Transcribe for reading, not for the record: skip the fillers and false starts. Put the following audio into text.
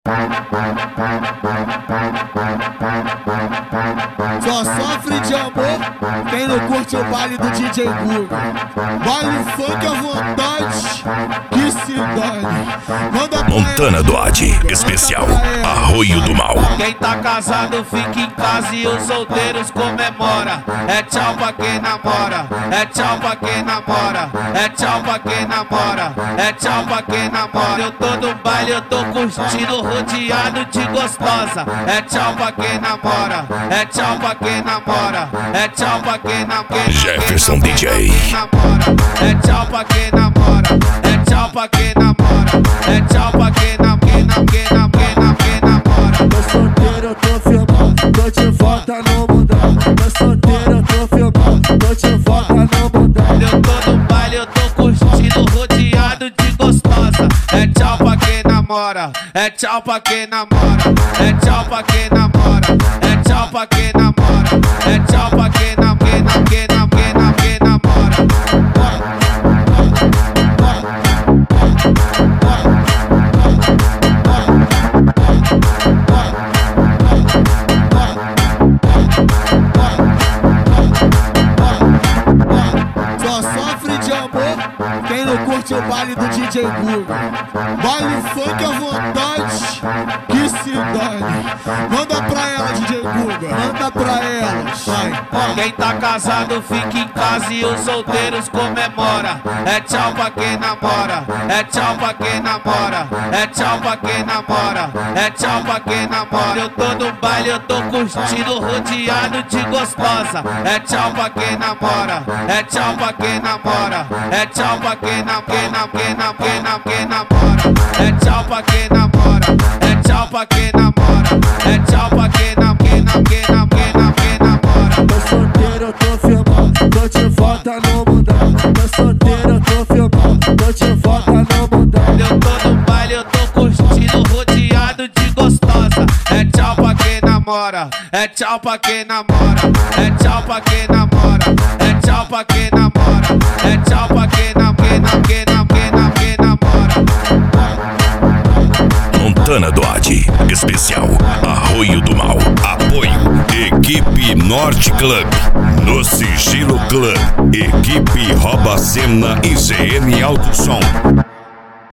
Só sofre de amor quem não curte o baile do DJ Guga. Baile funk à vontade, que se dane. Manda Montana do Adi, especial Arroio do Mal. Quem tá casado fica em casa e os solteiros comemora. É tchau pra quem namora, é tchau pra quem namora, é tchau pra quem namora, é tchau pra quem namora. Eu tô no baile, eu tô curtindo, rodeado de gostosa. É tchau pra quem namora, é tchau pra quem namora, é tchau pra quem namora. Jefferson DJ. É tchau pra quem namora, é tchau pra quem namora, é tchau pra quem namora. Tô solteiro, eu tô filmando, tô de volta no mundão. Tô solteiro, eu tô filmando, tô de volta no mundão. Eu tô no baile, eu tô curtindo, rodeado de gostosa. É tchau pra quem namora, é tchau pra quem namora, é tchau pra quem namora, é tchau pra quem namora, é tchau pra quem namora. Só sofre de amor quem não curte o baile do DJ Guga. Baile funk à vontade, que se dane. Manda pra ela, DJ Guga, manda pra ela, vai. Quem tá casado fica em casa e os solteiros comemora. É tchau pra quem namora, é tchau pra quem namora, é tchau pra quem namora, é tchau pra quem namora. Eu tô no baile, eu tô curtindo, rodeado de gostosa. É tchau pra quem namora, é tchau pra quem namora, é tchau pra quem namora. É tchau pra quem namora, é tchau pra quem namora, é tchau pra quem namora. Tô solteiro, eu tô filmando, tô de volta no mundão. Tô solteiro, eu tô filmando, tô de volta no mundão. Eu tô no baile, eu tô curtindo, rodeado de gostosa. É tchau pra quem namora, é tchau pra quem namora, é tchau pra quem namora, é tchau pra quem namora, é tchau pra quem namora. Montana do Adi, especial Arroio do Mal. Apoio Equipe Norte Club, no Sigilo Club, Equipe Roba Cena e CM Alto Som.